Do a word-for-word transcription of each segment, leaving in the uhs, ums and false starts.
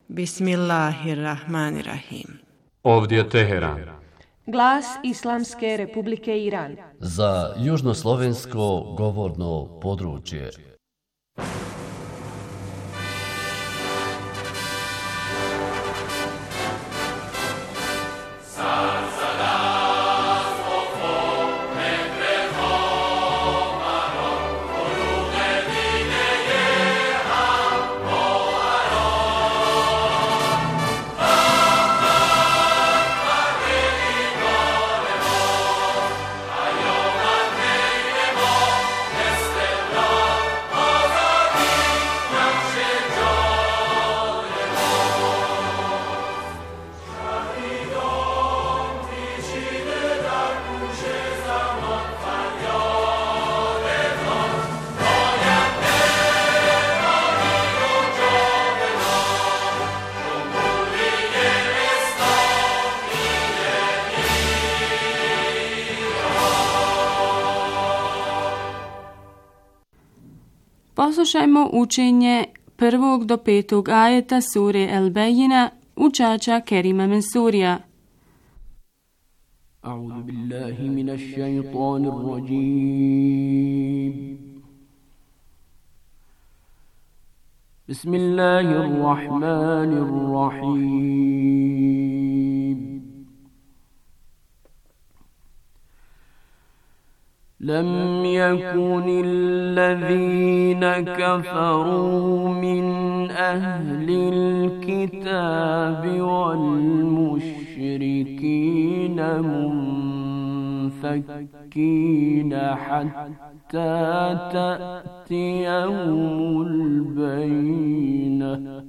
Bismillahirrahmanirrahim. Ovdje Teheran. Glas Islamske Republike Iran. Za južnoslovensko govorno područje. Poslušajmo učenje prvog do petog ajeta sure El Bejina učača Kerima Mensurija. A'udhu billahi minash shaytanir rajim. Bismillahirrahmanirrahim. لم يكن الذين كفروا من أهل الكتاب والمشركين منفكين حتى تأتيهم البينة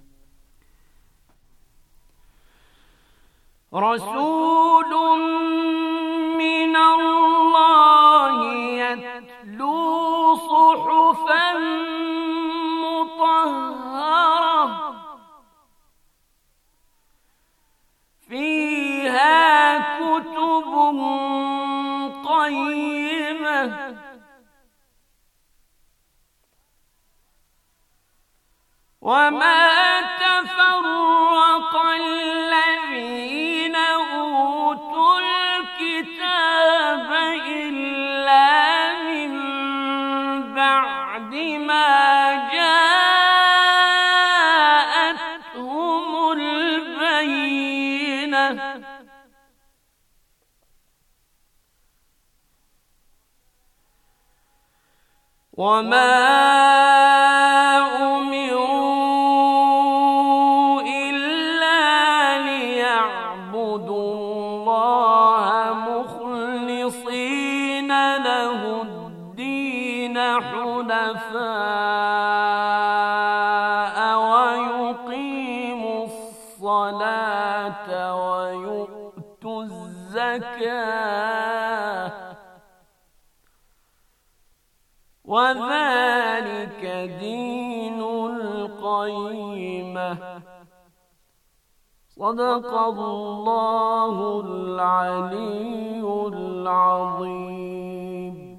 رسول من الله يتلو صحفا مطهرة فيها كتب قيمة وما تفرق الذين أوتوا الكتاب إلا من بعد ما جاءتهم البينة وما ويقيموا الصلاة ويؤتوا الزكاة وذلك دين القيمة صدق الله العلي العظيم.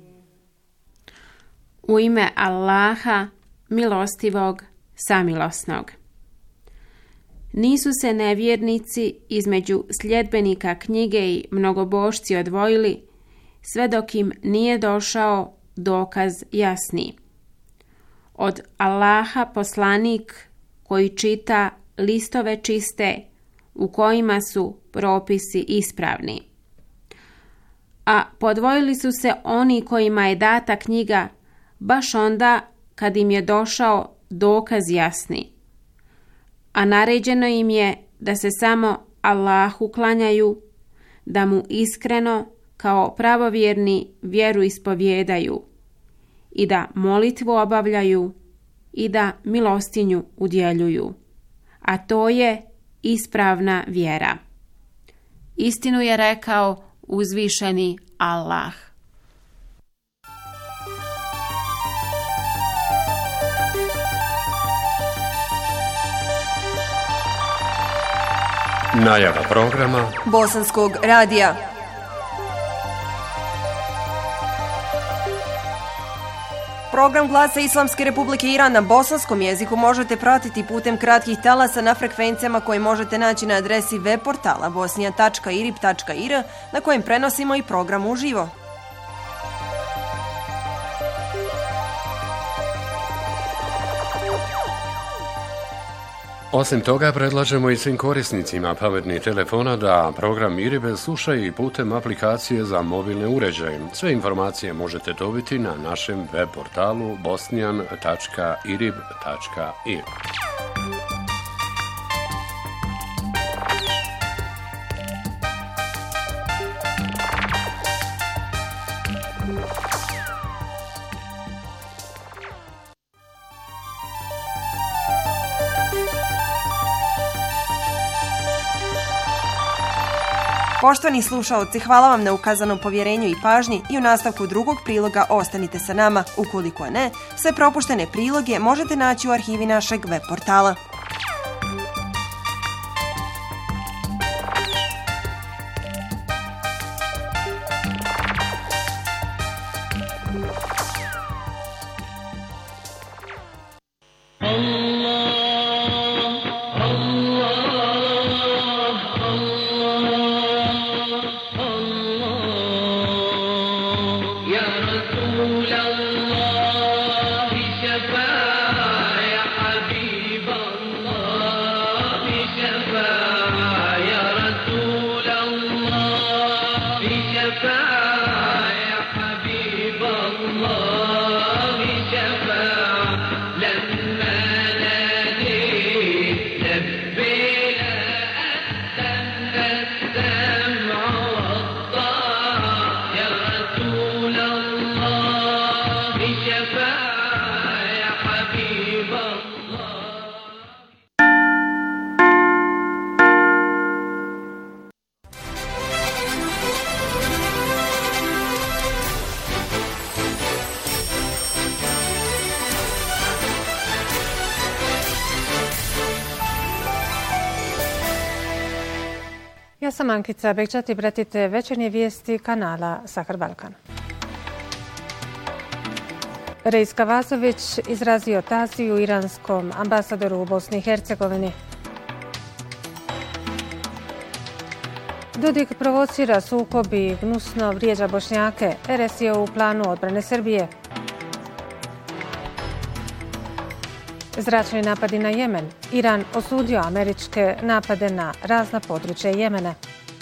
U ime Allaha, milostivog, samilosnog. Nisu se nevjernici između sljedbenika knjige i mnogobošci odvojili, sve dok im nije došao dokaz jasni. Od Allaha poslanik koji čita listove čiste u kojima su propisi ispravni. A podvojili su se oni kojima je data knjiga baš onda kad im je došao dokaz jasni. A naređeno im je da se samo Allahu klanjaju, da mu iskreno kao pravovjerni vjeru ispovjedaju i da molitvu obavljaju i da milostinju udjeljuju. A to je ispravna vjera. Istinu je rekao uzvišeni Allah. Najava programa Bosanskog radija. Program Glasa Islamske Republike Iran na bosanskom jeziku možete pratiti putem kratkih talasa na frekvencijama koje možete naći na adresi web portala bosnija tačka irib tačka ir na kojem prenosimo i program uživo. Osim toga, predlažemo i svim korisnicima pametnih telefona da program Iribe slušaju i putem aplikacije za mobilne uređaje. Sve informacije možete dobiti na našem web portalu bosnijan tačka irib tačka ir. Poštovani slušaoci, hvala vam na ukazanom povjerenju i pažnji i u nastavku drugog priloga ostanite sa nama. Ukoliko ne, sve propuštene priloge možete naći u arhivi našeg web portala. Ja sam Ankica Bekčat i pratite večernje vijesti kanala Sahar Balkan. Reis Kavazović izrazio taziju iranskom ambasadoru u Bosni i Hercegovini. Dodik provocira sukob i gnusno vrijeđa Bošnjake. R S je u planu odbrane Srbije. Zračni napadi na Jemen. Iran osudio američke napade na razna područja Jemena.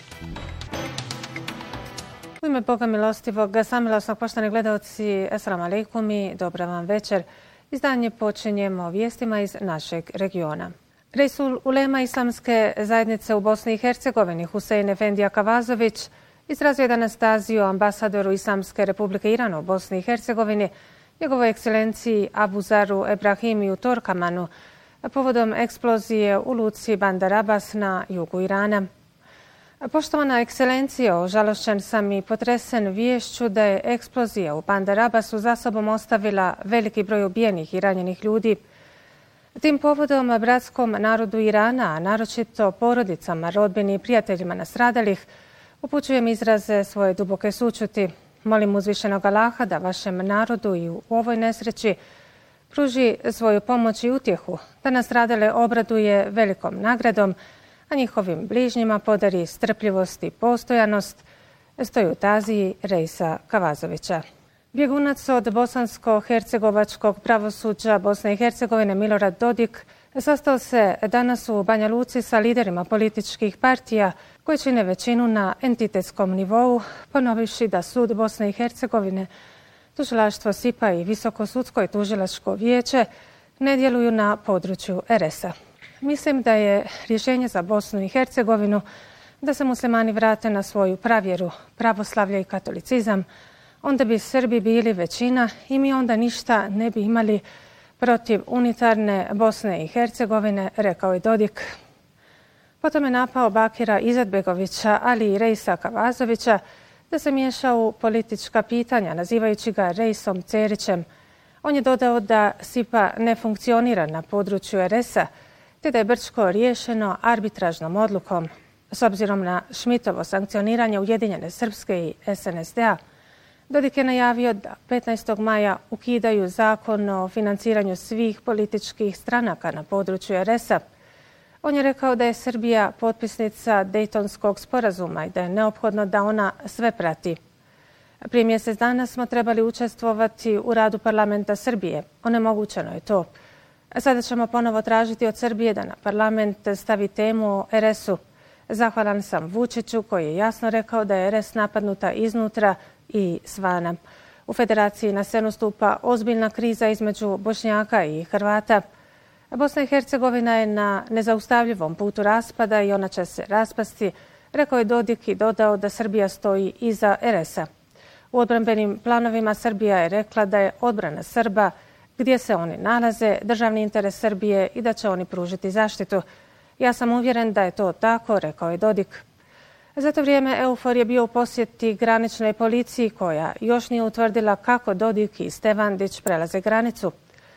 U ime Boga milostivog, samilosnog, poštovani gledaoci, assalamu alaikum i dobra vam večer. Izdanje počinjemo vijestima iz našeg regiona. Reisul ulema Islamske zajednice u Bosni i Hercegovini, Husein Efendija Kavazović, izrazio je danas taziju ambasadoru Islamske Republike Iran u Bosni i Hercegovini, njegovoj ekscelenciji Abu Zaru Ebrahimi u Torkamanu, povodom eksplozije u luci Bandar Abbas na jugu Irana. Poštovana ekscelencijo, žalošćen sam i potresen viješću da je eksplozija u Bandar Abbasu za sobom ostavila veliki broj ubijenih i ranjenih ljudi. Tim povodom bratskom narodu Irana, a naročito porodicama, rodbini i prijateljima nastradalih, upućujem izraze svoje duboke sućuti. Molim uzvišenog Allaha da vašem narodu i u ovoj nesreći pruži svoju pomoć i utjehu, da nastradale obraduje velikom nagradom, a njihovim bližnjima podari strpljivost i postojanost, stoji u taziji Reisa Kavazovića. Bjegunac od bosansko-hercegovačkog pravosuđa Bosne i Hercegovine Milorad Dodik sastao se danas u Banja Luci sa liderima političkih partija koji čine većinu na entitetskom nivou, ponovivši da sud Bosne i Hercegovine, tužilaštvo S I P A i Visoko sudsko i tužilačko vijeće ne djeluju na području R S-a. Mislim da je rješenje za Bosnu i Hercegovinu da se muslimani vrate na svoju pravjeru, pravoslavlje i katolicizam, onda bi Srbi bili većina i mi onda ništa ne bi imali protiv unitarne Bosne i Hercegovine, rekao je Dodik. Potom je napao Bakira Izetbegovića, ali i Reisa Kavazovića da se miješa u politička pitanja, nazivajući ga Reisom Cerićem. On je dodao da S I P A ne funkcionira na području R S-a, te da je Brčko riješeno arbitražnom odlukom. S obzirom na Šmitovo sankcioniranje Ujedinjene Srpske i S N S D-a, Dodik je najavio da petnaestog maja ukidaju zakon o financiranju svih političkih stranaka na području er es a. On je rekao da je Srbija potpisnica Dejtonskog sporazuma i da je neophodno da ona sve prati. Prije mjesec dana smo trebali učestvovati u radu parlamenta Srbije. Onemogućeno je to. Sada ćemo ponovo tražiti od Srbije da na parlament stavi temu o er es u. Zahvalan sam Vučiću koji je jasno rekao da je er es napadnuta iznutra i svana. U federaciji na scenu stupa ozbiljna kriza između Bošnjaka i Hrvata. Bosna i Hercegovina je na nezaustavljivom putu raspada i ona će se raspasti, rekao je Dodik i dodao da Srbija stoji iza er es a. U odbrambenim planovima Srbija je rekla da je odbrana Srba, gdje se oni nalaze, državni interes Srbije i da će oni pružiti zaštitu. Ja sam uvjeren da je to tako, rekao je Dodik. Za to vrijeme Eufor je bio u posjeti graničnoj policiji koja još nije utvrdila kako Dodik i Stevandić prelaze granicu.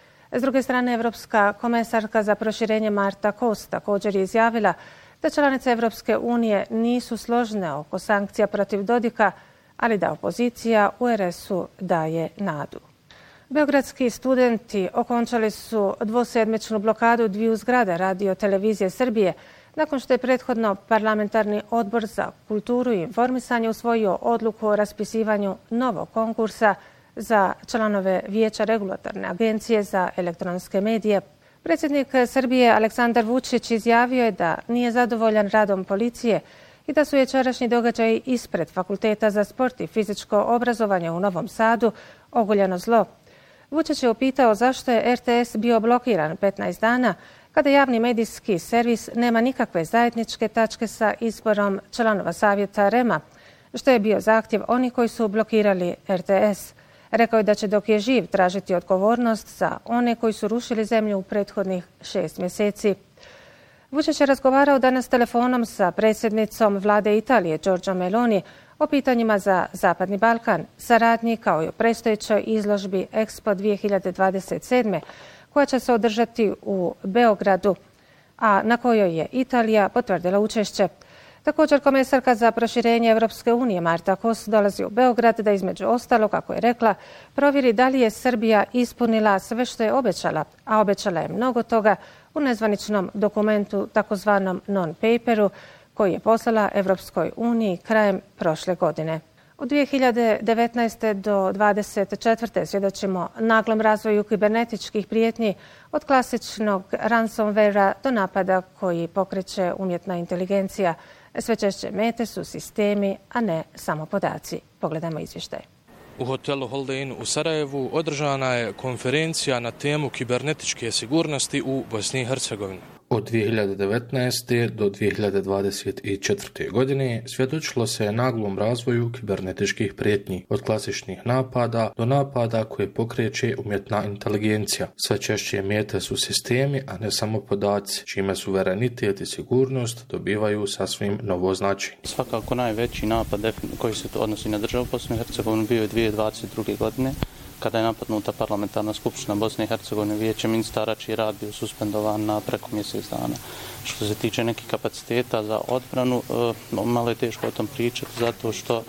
S druge strane, Evropska komesarka za proširenje Marta Kos također je izjavila da članice Evropske unije nisu složne oko sankcija protiv Dodika, ali da opozicija u er es u daje nadu. Beogradski studenti okončali su dvosedmičnu blokadu dviju zgrada Radio televizije Srbije nakon što je prethodno parlamentarni odbor za kulturu i informisanje usvojio odluku o raspisivanju novog konkursa za članove Vijeća regulatorne agencije za elektronske medije. Predsjednik Srbije Aleksandar Vučić izjavio je da nije zadovoljan radom policije i da su jučerašnji događaji ispred Fakulteta za sport i fizičko obrazovanje u Novom Sadu oguljeno zlo. Vučić je upitao zašto je er te es bio blokiran petnaest dana kada javni medijski servis nema nikakve zajedničke tačke sa izborom članova savjeta er e em a, što je bio zahtjev onih koji su blokirali er te es. Rekao je da će dok je živ tražiti odgovornost za one koji su rušili zemlju u prethodnih šest mjeseci. Vučić je razgovarao danas telefonom sa predsjednicom vlade Italije, Giorgia Meloni, o pitanjima za Zapadni Balkan, saradnji kao i o predstojećoj izložbi Expo dvije hiljade dvadeset sedme, koja će se održati u Beogradu, a na kojoj je Italija potvrdila učešće. Također, komesarka za proširenje Evropske unije Marta Kos dolazi u Beograd da između ostalog, kako je rekla, provjeri da li je Srbija ispunila sve što je obećala, a obećala je mnogo toga u nezvaničnom dokumentu, takozvanom non-paperu, koji je poslala Evropskoj uniji krajem prošle godine. U dvije hiljade devetnaeste. do dvadeset četvrte. svjedočimo naglom razvoju kibernetičkih prijetnji od klasičnog ransomwarea do napada koji pokreće umjetna inteligencija. Sve češće mete su sistemi, a ne samo podaci. Pogledajmo izvještaj. U hotelu Holden u Sarajevu održana je konferencija na temu kibernetičke sigurnosti u Bosni i Hercegovini. Od dvije hiljade devetnaeste. do dvije hiljade dvadeset četvrte. godine svjedočilo se je naglom razvoju kibernetičkih prijetnji, od klasičnih napada do napada koje pokreće umjetna inteligencija. Sve češće mete su sistemi, a ne samo podaci, čime suverenitet i sigurnost dobivaju sasvim novo značenje. Svakako najveći napad koji se odnosi na državu Bosnu i Hercegovinu bio je dvije hiljade dvadeset druge. godine, kada je napadnuta parlamentarna skupština Bosne i Hercegovine, vijeće ministara čiji rad bio suspendovan na preko mjesec dana. Što se tiče nekih kapaciteta za odbranu, malo je teško o tom pričati, zato što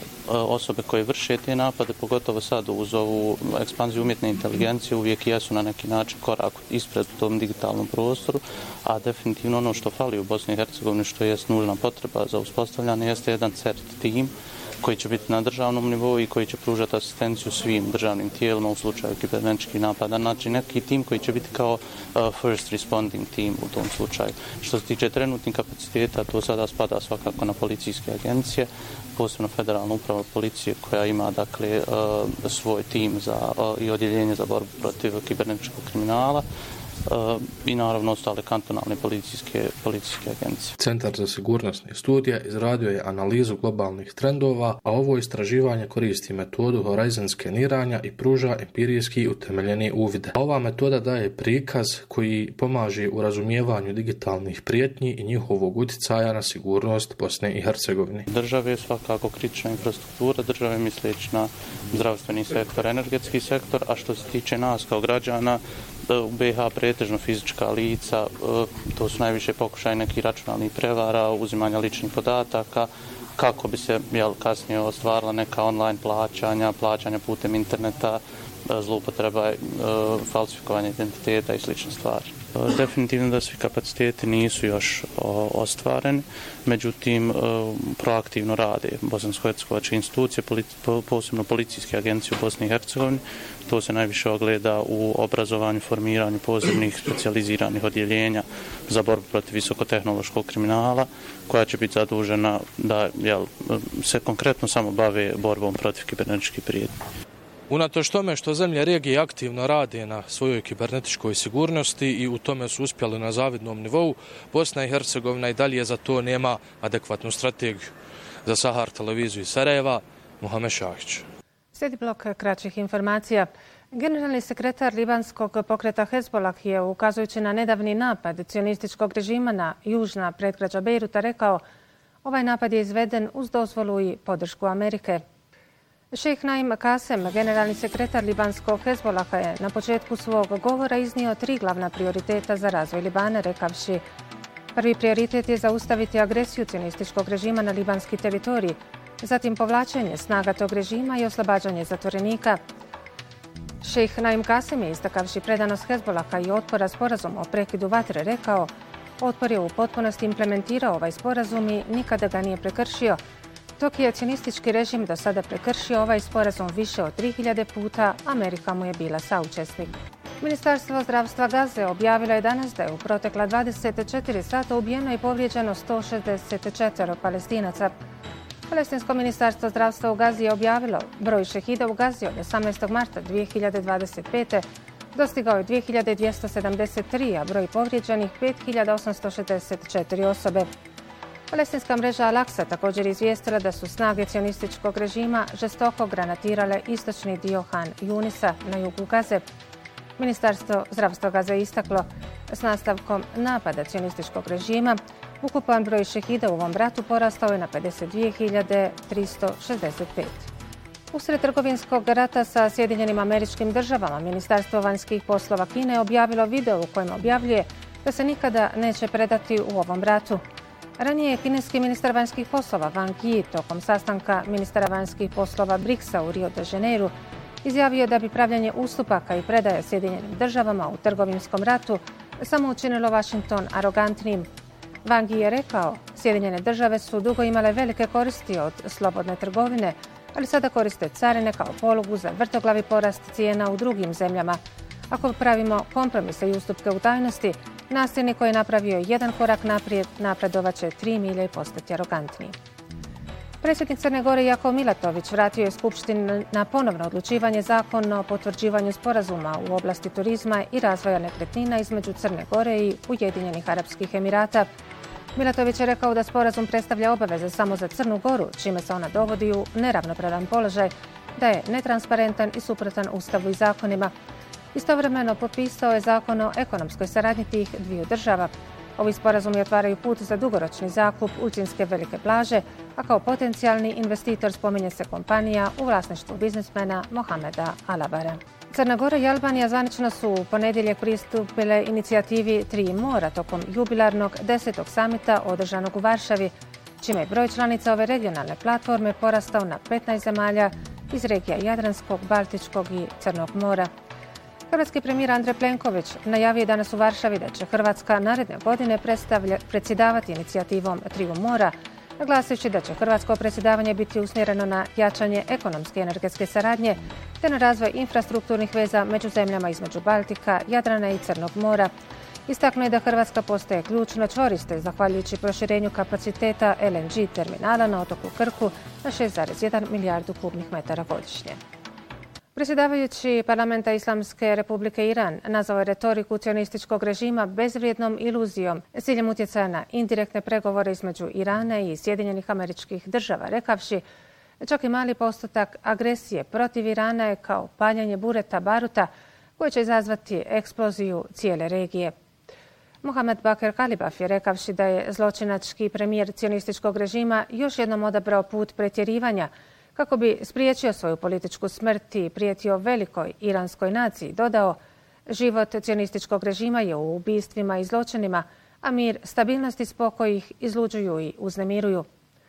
osobe koje vrše te napade, pogotovo sad uz ovu ekspanziju umjetne inteligencije, uvijek jesu na neki način korak ispred u tom digitalnom prostoru, a definitivno ono što fali u Bosni i Hercegovini, što je nužna potreba za uspostavljanje, jeste jedan CERT tim koji će biti na državnom nivou i koji će pružati asistenciju svim državnim tijelima u slučaju kibernetičkih napada. Znači neki tim koji će biti kao uh, first responding team u tom slučaju. Što se tiče trenutnih kapaciteta, to sada spada svakako na policijske agencije, posebno federalna uprava policije koja ima dakle uh, svoj tim za, uh, i odjeljenje za borbu protiv kibernetičkog kriminala. I naravno ostale kantonalne policijske, policijske agencije. Centar za sigurnosne studije izradio je analizu globalnih trendova, a ovo istraživanje koristi metodu Horizon skeniranja i pruža empirijski utemeljeni uvide. Ova metoda daje prikaz koji pomaže u razumijevanju digitalnih prijetnji i njihovog utjecaja na sigurnost Bosne i Hercegovine. Države je svakako kritična infrastruktura, države misleći na zdravstveni sektor, energetski sektor, a što se tiče nas kao građana, u be ha pretežno fizička lica, to su najviše pokušaje nekih računalnih prevara, uzimanja ličnih podataka, kako bi se jel, kasnije ostvarila neka online plaćanja, plaćanja putem interneta, zloupotreba, falsifikovanje identiteta i slične stvari. Definitivno da svi kapaciteti nisu još ostvareni, međutim proaktivno rade bosansko-hercegovačke institucije, posebno policijske agencije u Bosni i Hercegovini. To se najviše ogleda u obrazovanju, formiranju posebnih specijaliziranih odjeljenja za borbu protiv visokotehnološkog kriminala, koja će biti zadužena da jel, se konkretno samo bave borbom protiv kibernetičkih prijetnji. Unatoč tome što zemlje regije aktivno rade na svojoj kibernetičkoj sigurnosti i u tome su uspjeli na zavidnom nivou, Bosna i Hercegovina i dalje za to nema adekvatnu strategiju. Za Sahar televiziju iz Sarajeva, Muhamed Šahić. Slijedi blok kraćih informacija. Generalni sekretar libanskog pokreta Hezbollah je, ukazujući na nedavni napad cionističkog režima na južna predgrađa Bejruta, rekao: ovaj napad je izveden uz dozvolu i podršku Amerike. Šejh Naim Kasem, generalni sekretar libanskog Hezbollaha, je na početku svog govora iznio tri glavna prioriteta za razvoj Libana, rekavši: prvi prioritet je zaustaviti agresiju cionističkog režima na libanski teritorij, zatim povlačenje snaga tog režima i oslobađanje zatvorenika. Šejh Naim Kasem je, istakavši predanost Hezbollaha i otpora sporazumu o prekidu vatre, rekao: otpor je u potpunosti implementirao ovaj sporazum i nikada ga nije prekršio. Dok je cionistički režim do sada prekršio ovaj sporazum više od tri hiljade puta, Amerika mu je bila saučesnik. Ministarstvo zdravstva Gaze objavilo je danas da je u protekla dvadeset četiri sata ubijeno i povrijeđeno sto šezdeset četiri Palestinaca. Palestinsko ministarstvo zdravstva u Gazi je objavilo broj šehida u Gazi od osamnaestog marta dvije hiljade dvadeset pete dostigao je dvije hiljade dvjesto sedamdeset tri, a broj povrijeđenih pet hiljada osamsto šezdeset četiri osobe. Palestinska mreža Al-Aqsa također izvijestila da su snage cionističkog režima žestoko granatirale istočni dio Han Junisa na jugu Gaze. Ministarstvo zdravstva Gaze je istaklo: s nastavkom napada cionističkog režima ukupan broj šehida u ovom ratu porastao je na pedeset dvije hiljade tristo šezdeset pet. Usred trgovinskog rata sa Sjedinjenim Američkim Državama, Ministarstvo vanjskih poslova Kine je objavilo video u kojem objavljuje da se nikada neće predati u ovom ratu. Ranije je kineski ministar vanjskih poslova Wang Yi tokom sastanka ministara vanjskih poslova briksa u Rio de Janeiru izjavio da bi pravljanje ustupaka i predaje Sjedinjenim Državama u trgovinskom ratu samo učinilo Washington arogantnim. Wang Yi je rekao: Sjedinjene Države su dugo imale velike koristi od slobodne trgovine, ali sada koriste carine kao polugu za vrtoglavi porast cijena u drugim zemljama. Ako pravimo kompromise i ustupke u tajnosti, nasljednik koji je napravio jedan korak naprijed napredovat će tri milje i postati arogantniji. Predsjednik Crne Gore Jakov Milatović vratio je Skupštini na ponovno odlučivanje zakon o potvrđivanju sporazuma u oblasti turizma i razvoja nekretnina između Crne Gore i Ujedinjenih Arapskih Emirata. Milatović je rekao da sporazum predstavlja obaveze samo za Crnu Goru, čime se ona dovodi u neravnopravan položaj, da je netransparentan i suprotan Ustavu i zakonima. Istovremeno potpisao je zakon o ekonomskoj saradnji tih dviju država. Ovi sporazumi otvaraju put za dugoročni zakup Ulcinske velike plaže, a kao potencijalni investitor spominje se kompanija u vlasništvu biznismena Mohameda Alabara. Crna Gora i Albanija zvanično su u ponedjeljak pristupile inicijativi Tri mora tokom jubilarnog desetog samita održanog u Varšavi, čime je broj članica ove regionalne platforme porastao na petnaest zemalja iz regija Jadranskog, Baltičkog i Crnog mora. Hrvatski premijer Andrej Plenković najavio je danas u Varšavi da će Hrvatska naredne godine predsjedavati inicijativom Triju mora, naglasivši da će hrvatsko predsjedavanje biti usmjereno na jačanje ekonomske i energetske saradnje te na razvoj infrastrukturnih veza među zemljama između Baltika, Jadrana i Crnog mora. Istaknuo je da Hrvatska postaje ključno čvorište zahvaljujući proširenju kapaciteta L N G terminala na otoku Krku na šest zarez jedan milijardu kubnih metara godišnje. Predsjedavajući Parlamenta Islamske Republike Iran nazvao je retoriku cionističkog režima bezvrijednom iluzijom s ciljem utjecaja na indirektne pregovore između Irana i Sjedinjenih Američkih Država, rekavši: čak i mali postotak agresije protiv Irana je kao paljenje bureta baruta koje će izazvati eksploziju cijele regije. Mohamed Bakir Kalibaf je rekavši da je zločinački premijer cionističkog režima još jednom odabrao put pretjerivanja kako bi spriječio svoju političku smrt i prijetio velikoj iranskoj naciji, dodao: život cionističkog režima je u ubistvima i zločinima, a mir, stabilnost i spokoj ih izluđuju i uznemiruju.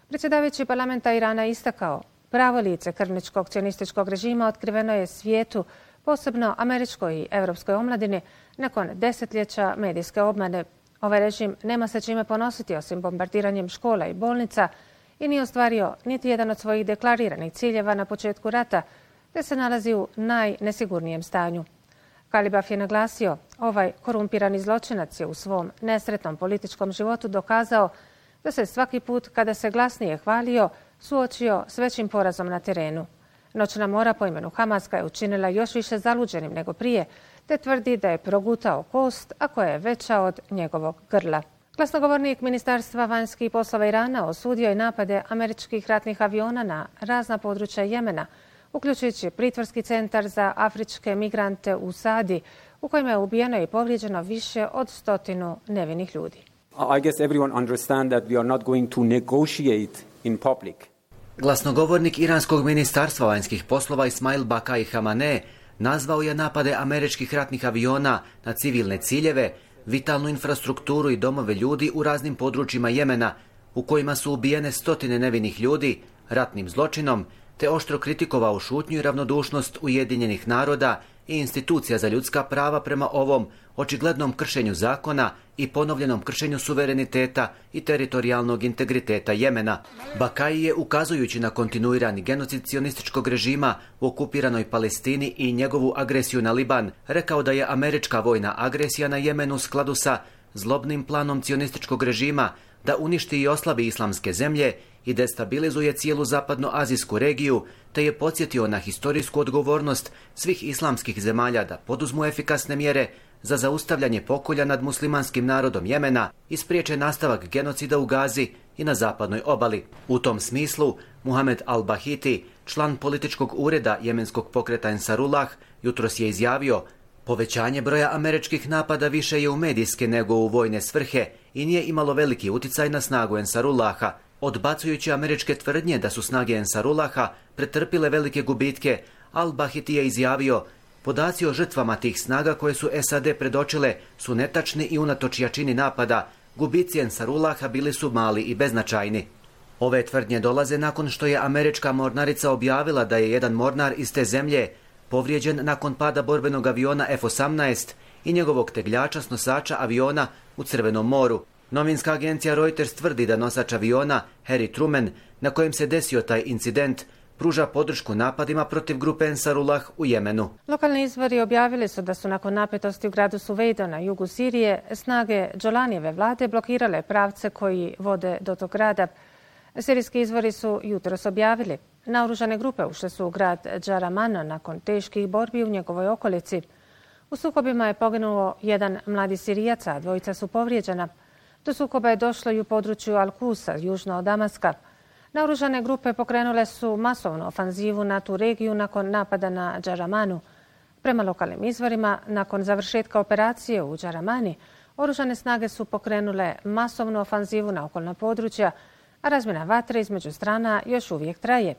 Predsjedavajući parlamenta Irana istakao, pravo lice krvničkog cionističkog režima otkriveno je svijetu, posebno američkoj i europskoj omladini, nakon desetljeća medijske obmane. Ovaj režim nema se čime ponositi osim bombardiranjem škola i bolnica i nije ostvario niti jedan od svojih deklariranih ciljeva na početku rata, te se nalazi u najnesigurnijem stanju. Kalibaf je naglasio, ovaj korumpirani zločinac je u svom nesretnom političkom životu dokazao da se svaki put kada se glasnije hvalio suočio s većim porazom na terenu. Noćna mora po imenu Hamas ga je učinila još više zaluđenim nego prije, te tvrdi da je progutao kost, a koja je veća od njegovog grla. Glasnogovornik Ministarstva vanjskih poslova Irana osudio je napade američkih ratnih aviona na razna područja Jemena, uključujući pritvorski centar za afričke migrante u Sadi, u kojima je ubijeno i povrijeđeno više od stotinu nevinih ljudi. I guess everyone understand that we are not going to negotiate in public. Glasnogovornik Iranskog ministarstva vanjskih poslova Ismail Bakai Hamaneh nazvao je napade američkih ratnih aviona na civilne ciljeve, vitalnu infrastrukturu i domove ljudi u raznim područjima Jemena, u kojima su ubijene stotine nevinih ljudi, ratnim zločinom, te oštro kritikovao šutnju i ravnodušnost Ujedinjenih naroda i institucija za ljudska prava prema ovom očiglednom kršenju zakona i ponovljenom kršenju suvereniteta i teritorijalnog integriteta Jemena. Bakai je, ukazujući na kontinuirani genocid cionističkog režima u okupiranoj Palestini i njegovu agresiju na Liban, rekao da je američka vojna agresija na Jemen u skladu sa zlobnim planom cionističkog režima da uništi i oslabi islamske zemlje i destabilizuje cijelu zapadnoazijsku regiju, te je podsjetio na historijsku odgovornost svih islamskih zemalja da poduzmu efikasne mjere za zaustavljanje pokolja nad muslimanskim narodom Jemena i spriječe nastavak genocida u Gazi i na zapadnoj obali. U tom smislu, Muhamed al-Bahiti, član političkog ureda jemenskog pokreta Ensarullah, jutros je izjavio: povećanje broja američkih napada više je u medijske nego u vojne svrhe i nije imalo veliki utjecaj na snagu Ensarullaha. Odbacujući američke tvrdnje da su snage Ensarullaha pretrpile velike gubitke, al-Bahiti je izjavio: podaci o žrtvama tih snaga koje su S A D predočile su netačni i unatoč jačini napada, gubici Ensarullaha bili su mali i beznačajni. Ove tvrdnje dolaze nakon što je američka mornarica objavila da je jedan mornar iz te zemlje povrijeđen nakon pada borbenog aviona F osamnaest i njegovog tegljača s nosača aviona u Crvenom moru. Novinska agencija Reuters tvrdi da nosač aviona, Harry Truman, na kojem se desio taj incident, pruža podršku napadima protiv grupe Ensarullah u Jemenu. Lokalni izvori objavili su da su nakon napetosti u gradu Suvejdo na jugu Sirije snage Džolanijeve vlade blokirale pravce koji vode do tog grada. Sirijski izvori su jutros objavili: naoružane grupe ušle su u grad Džaramano nakon teških borbi u njegovoj okolici. U sukobima je poginuo jedan mladi Sirijac, a dvojica su povrijeđena. Do sukoba je došlo i u području Al-Kusa, južno od Damaska. Naoružane grupe pokrenule su masovnu ofanzivu na tu regiju nakon napada na Džaramanu. Prema lokalnim izvorima, nakon završetka operacije u Džaramani, oružane snage su pokrenule masovnu ofanzivu na okolna područja, a razmjena vatre između strana još uvijek traje.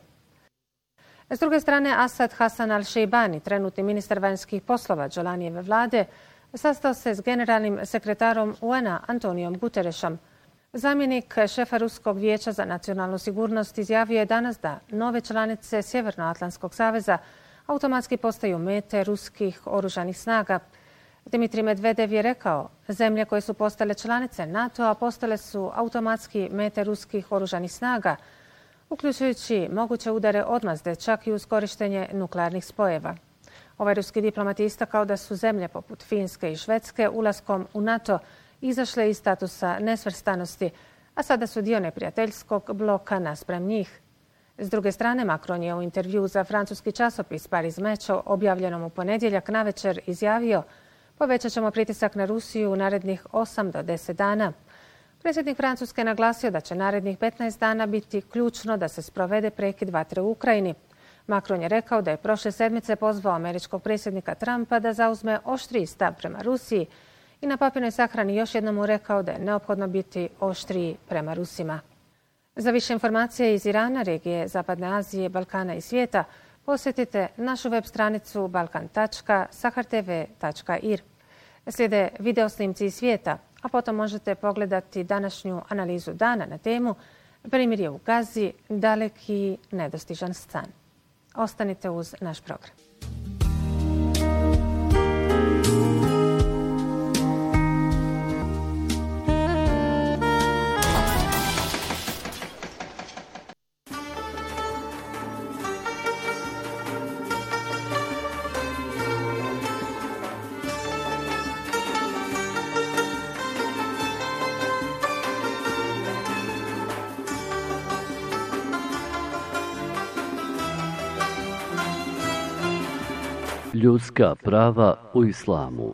S druge strane, Asad Hasan al-Šejbani, trenutni ministar vanjskih poslova Džolanijeve vlade, sastao se s generalnim sekretarom U N-a Antonijom Guterešom. Zamjenik šefa Ruskog vijeća za nacionalnu sigurnost izjavio je danas da nove članice Sjevernoatlantskog saveza automatski postaju mete ruskih oružanih snaga. Dimitrij Medvedev je rekao: zemlje koje su postale članice NATO-a postale su automatski mete ruskih oružanih snaga, uključujući moguće udare odmazde, čak i uz korištenje nuklearnih spojeva. Ovaj ruski diplomat je istakao da su zemlje poput Finske i Švedske ulaskom u NATO izašle iz statusa nesvrstanosti, a sada su dio neprijateljskog bloka naspram njih. S druge strane, Macron je u intervju za francuski časopis Paris Match objavljenom u ponedjeljak navečer izjavio: povećat ćemo pritisak na Rusiju u narednih osam do deset dana. Predsjednik Francuske je naglasio da će narednih petnaest dana biti ključno da se sprovede prekid vatre u Ukrajini. Macron je rekao da je prošle sedmice pozvao američkog predsjednika Trumpa da zauzme oštriji stav prema Rusiji i na papirnoj sahrani još jednom mu rekao da je neophodno biti oštriji prema Rusima. Za više informacije iz Irana, regije Zapadne Azije, Balkana i svijeta posjetite našu web stranicu balkan tačka sahar t v tačka i r. Slijede video snimci iz svijeta, a potom možete pogledati današnju analizu dana na temu Primjer je u Gazi daleki nedostižan san. Ostanite uz naš program. Ljudska prava u islamu.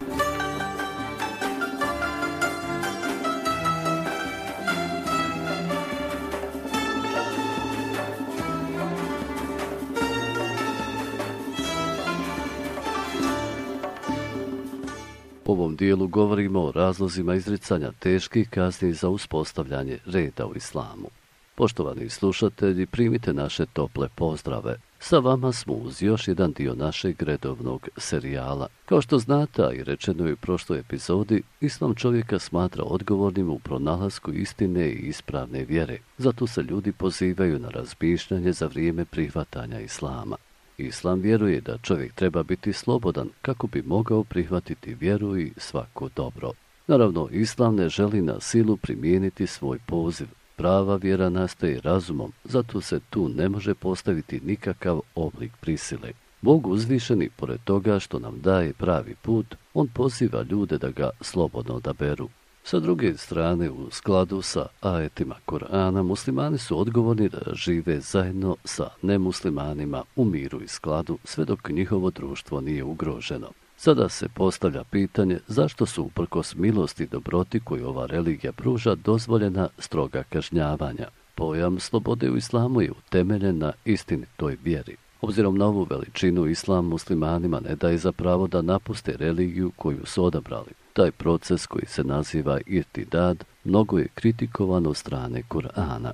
U ovom dijelu govorimo o razlozima izricanja teških kazni za uspostavljanje reda u islamu. Poštovani slušatelji, primite naše tople pozdrave. Sa vama smo uz još jedan dio našeg redovnog serijala. Kao što znate, a i rečeno je u prošloj epizodi, islam čovjeka smatra odgovornim u pronalasku istine i ispravne vjere. Zato se ljudi pozivaju na razmišljanje za vrijeme prihvatanja islama. Islam vjeruje da čovjek treba biti slobodan kako bi mogao prihvatiti vjeru i svako dobro. Naravno, islam ne želi na silu primijeniti svoj poziv. Prava vjera nastaje razumom, zato se tu ne može postaviti nikakav oblik prisile. Bog uzvišeni, pored toga što nam daje pravi put, on poziva ljude da ga slobodno odaberu. Sa druge strane, u skladu sa ajetima Korana, muslimani su odgovorni da žive zajedno sa nemuslimanima u miru i skladu, sve dok njihovo društvo nije ugroženo. Sada se postavlja pitanje zašto su uprkos milosti i dobroti koju ova religija pruža dozvoljena stroga kažnjavanja. Pojam slobode u islamu je utemeljen na istinitoj vjeri. Obzirom na ovu veličinu, islam muslimanima ne daje za pravo da napuste religiju koju su odabrali. Taj proces koji se naziva irtidad mnogo je kritikovan od strane Kur'ana.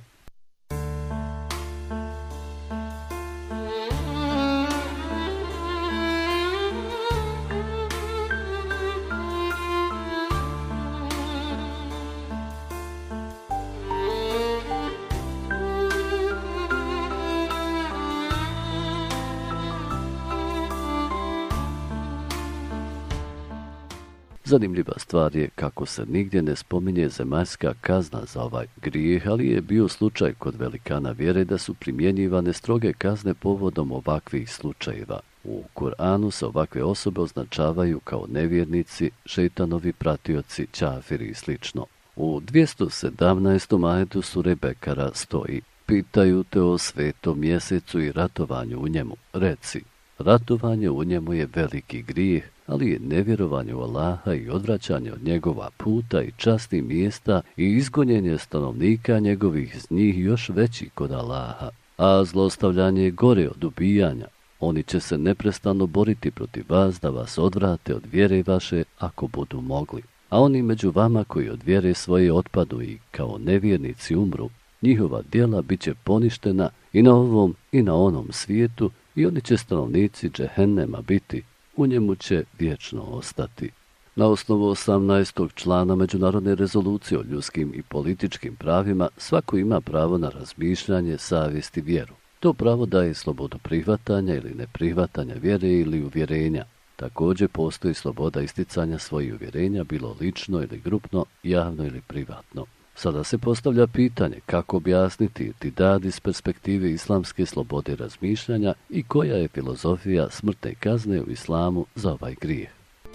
Zanimljiva stvar je kako se nigdje ne spominje zemaljska kazna za ovaj grijeh, ali je bio slučaj kod velikana vjere da su primjenjivane stroge kazne povodom ovakvih slučajeva. U Kur'anu se ovakve osobe označavaju kao nevjernici, šejtanovi pratioci, ćafiri i slično. U dvjesto sedamnaestom ajetu sure Bekara stoji: pitaju te o svetom mjesecu i ratovanju u njemu. Reci, ratovanje u njemu je veliki grijeh, ali je nevjerovanje u Allaha i odvraćanje od njegova puta i časnih mjesta i izgonjenje stanovnika njegovih iz njih još veći kod Allaha. A zlostavljanje je gore od ubijanja. Oni će se neprestano boriti protiv vas da vas odvrate od vjere vaše ako budu mogli. A oni među vama koji od vjere svoje otpadu i kao nevjernici umru, njihova djela bit će poništena i na ovom i na onom svijetu i oni će stanovnici džehennema biti. U njemu će vječno ostati. Na osnovu osamnaestog člana Međunarodne rezolucije o ljudskim i političkim pravima, svako ima pravo na razmišljanje, savjest i vjeru. To pravo daje slobodu prihvatanja ili neprihvatanja vjere ili uvjerenja. Također postoji sloboda isticanja svojih uvjerenja, bilo lično ili grupno, javno ili privatno. Sada se postavlja pitanje kako objasniti irtidad iz perspektive islamske slobode razmišljanja i koja je filozofija smrtne kazne u islamu za ovaj grijeh.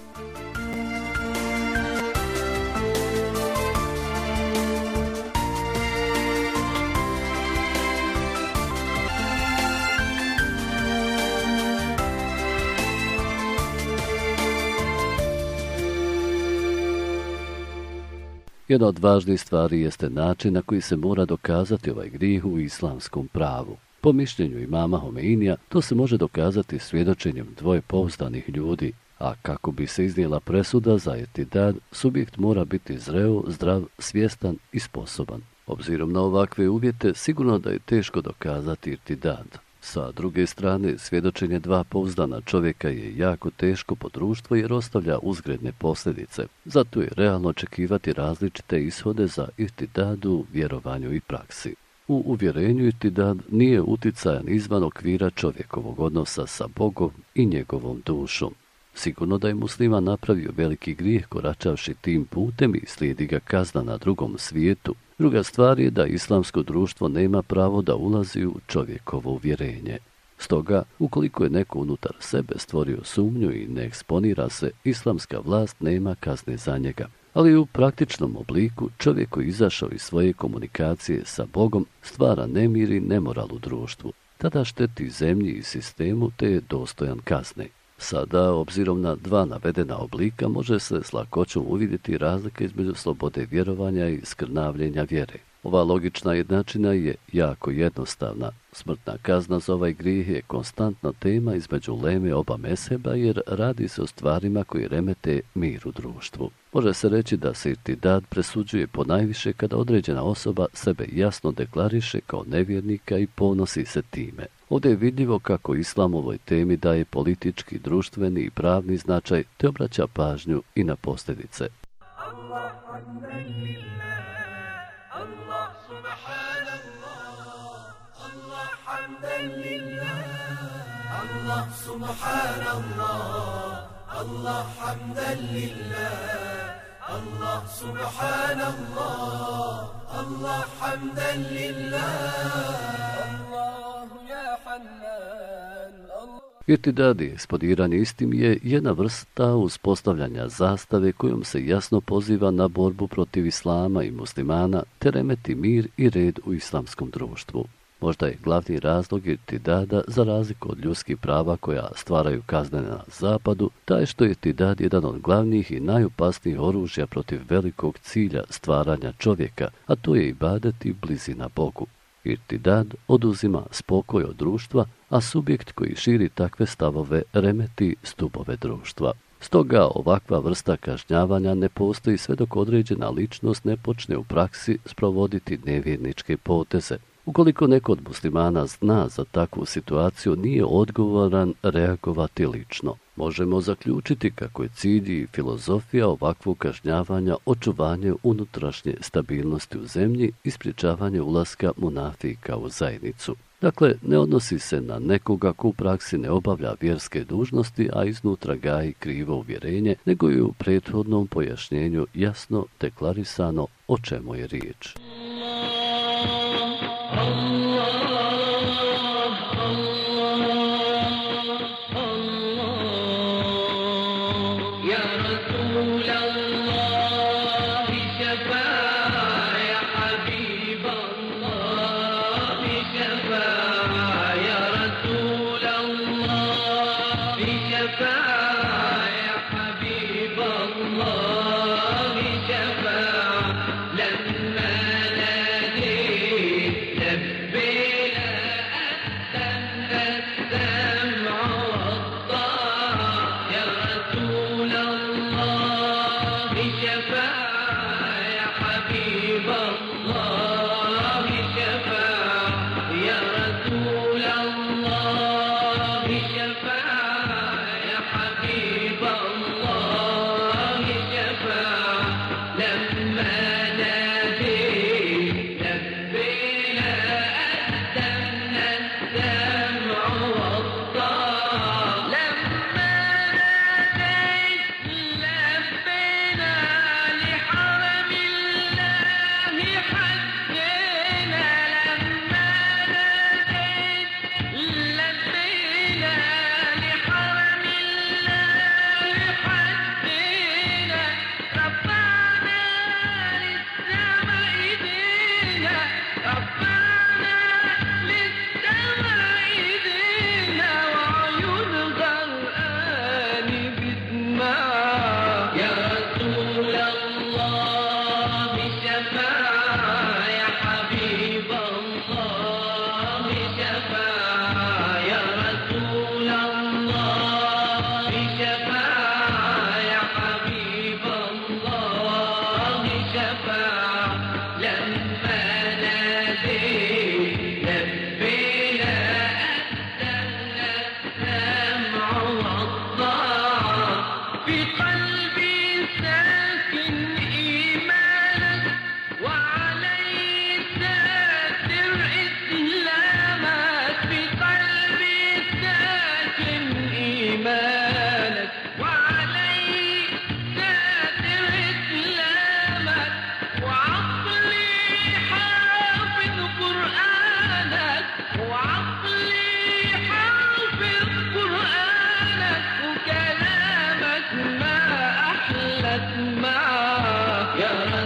Jedna od važnijih stvari jeste način na koji se mora dokazati ovaj grijeh u islamskom pravu. Po mišljenju imama Homeinija, to se može dokazati svjedočenjem dvoje pouzdanih ljudi, a kako bi se iznijela presuda za irtidad, subjekt mora biti zreo, zdrav, svjestan i sposoban. Obzirom na ovakve uvjete, sigurno da je teško dokazati irtidad. Sa druge strane, svjedočenje dva pouzdana čovjeka je jako teško po društvu jer ostavlja uzgredne posljedice. Zato je realno očekivati različite ishode za irtidad u vjerovanju i praksi. u uvjerenju Irtidad nije uticajan izvan okvira čovjekovog odnosa sa Bogom i njegovom dušom. Sigurno da je musliman napravio veliki grijeh koračavši tim putem i slijedi ga kazna na drugom svijetu. Druga stvar je da islamsko društvo nema pravo da ulazi u čovjekovo uvjerenje. Stoga, ukoliko je neko unutar sebe stvorio sumnju i ne eksponira se, islamska vlast nema kazne za njega. Ali u praktičnom obliku čovjek koji izašao iz svoje komunikacije sa Bogom stvara nemir i nemoral u društvu. Tada šteti zemlji i sistemu te je dostojan kazne. Sada, obzirom na dva navedena oblika, može se s lakoćom uvidjeti razlika između slobode vjerovanja i skrnavljenja vjere. Ova logična jednačina je jako jednostavna. Smrtna kazna za ovaj grijeh je konstantna tema između uleme oba mezheba jer radi se o stvarima koji remete mir u društvu. Može se reći da se irtidad presuđuje ponajviše kada određena osoba sebe jasno deklariše kao nevjernika i ponosi se time. Ovdje je vidljivo kako Islam ovoj temi daje politički, društveni i pravni značaj te obraća pažnju i na posljedice. Allah, Allah subhanallah, Allah hamdan lillah, Allah subhanallah, Allah hamdan lillah, Allah subhanallah, Allah hamdan lillah, Allah ya hannan. Irtidad i eksplodiranje istim je jedna vrsta uspostavljanja zastave kojom se jasno poziva na borbu protiv islama i muslimana te remeti mir i red u islamskom društvu. Možda je glavni razlog irtidada, za razliku od ljudskih prava koja stvaraju kazne na zapadu, taj što je irtidad jedan od glavnih i najopasnijih oružja protiv velikog cilja stvaranja čovjeka, a to je ibadet i blizina Bogu. Irtidad oduzima spokoj od društva, a subjekt koji širi takve stavove remeti stubove društva. Stoga ovakva vrsta kažnjavanja ne postoji sve dok određena ličnost ne počne u praksi sprovoditi nevjerničke poteze. Ukoliko neko od muslimana zna za takvu situaciju, nije odgovoran reagovati lično. Možemo zaključiti kako je cilj i filozofija ovakvog kažnjavanja očuvanje unutrašnje stabilnosti u zemlji i sprječavanje ulaska munafika u zajednicu. Dakle, ne odnosi se na nekoga ko u praksi ne obavlja vjerske dužnosti, a iznutra gaji krivo uvjerenje, nego je u prethodnom pojašnjenju jasno deklarisano o čemu je riječ. There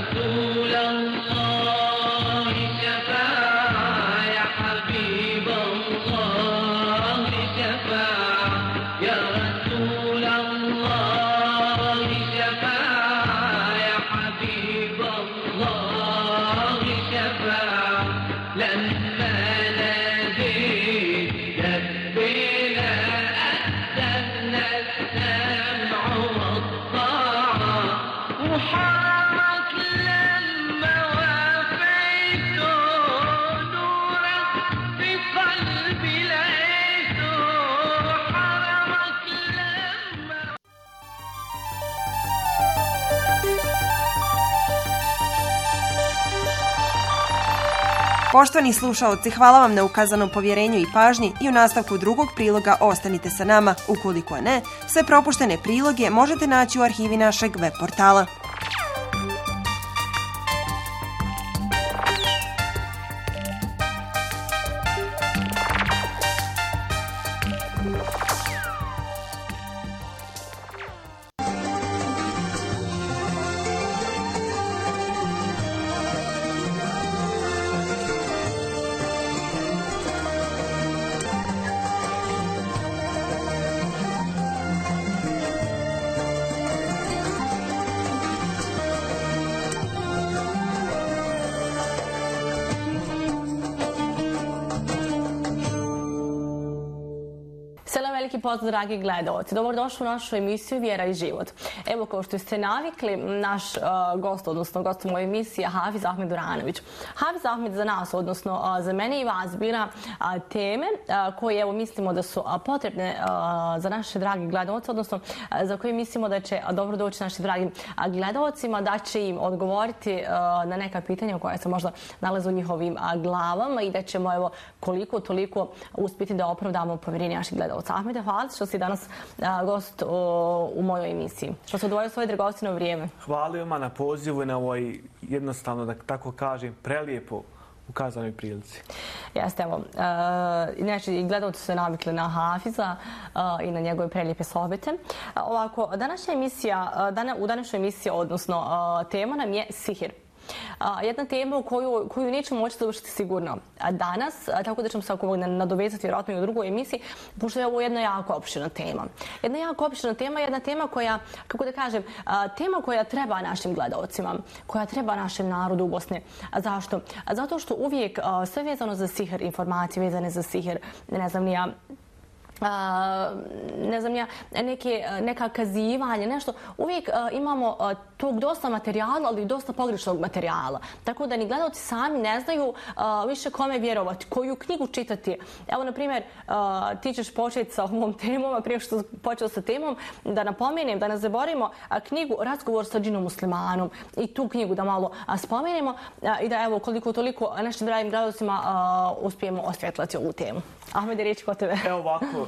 Poštovani slušaoci, hvala vam na ukazanom povjerenju i pažnji i u nastavku drugog priloga ostanite sa nama. Ukoliko ne, sve propuštene priloge možete naći u arhivi našeg web portala. Veliki pozdrav, dragi gledalci. Dobrodošli u našu emisiju Vjera i život. Evo, kao što ste navikli, naš uh, gost, odnosno gost u mojoj emisiji je Hafiz Ahmed Duranović. Hafiz Ahmed za nas, odnosno uh, za mene i vas, bira uh, teme uh, koje evo mislimo da su uh, potrebne uh, za naše dragi gledalce, odnosno uh, za koje mislimo da će uh, dobro doći našim dragim uh, gledalcima, da će im odgovoriti uh, na neka pitanja koja se možda nalaze u njihovim uh, glavama i da ćemo evo koliko toliko uspjeti da opravdamo povjerenje naših gledalca. Ahmede, hvala što si danas a, gost o, u mojoj emisiji. Što se odvojio svoje dragocjeno vrijeme. Hvala vam na pozivu i na ovoj, jednostavno da tako kažem, prelijepo ukazanoj prilici. Jeste, evo. Znači, i gledalci su se navikli na Hafiza a, i na njegove prelijepe sohbete. A, ovako, današnja emisija, dana, u današnjoj emisiji, odnosno a, tema nam je sihir. Uh, jedna tema koju, koju nećemo moći završiti sigurno danas, a, tako da ćemo se ako nadovezati vjerojatno i u drugoj emisiji, pošto je ovo jedna jako opširna tema. Jedna jako opširna tema, jedna tema koja, kako da kažem, a, tema koja treba našim gledalcima, koja treba našem narodu u Bosni. A zašto? A zato što uvijek a, sve vezano za sihir, informacije vezane za sihir, ne znam ni ja, Uh, ne znam ja, neke, neka kazivanja, nešto. Uvijek uh, imamo uh, tog dosta materijala, ali i dosta pogrešnog materijala. Tako da ni gledalci sami ne znaju uh, više kome vjerovati, koju knjigu čitati. Evo, na primjer, uh, ti ćeš početi sa ovom temom, a prije što počeo sa temom, da napomenem, da ne zaboravimo uh, knjigu Razgovor sa džinom muslimanom i tu knjigu da malo uh, spomenemo uh, i da evo koliko toliko našim dragim gledalcima uh, uspijemo osvjetlati ovu temu. Ahmede, riječ kod tebe. Evo ovako,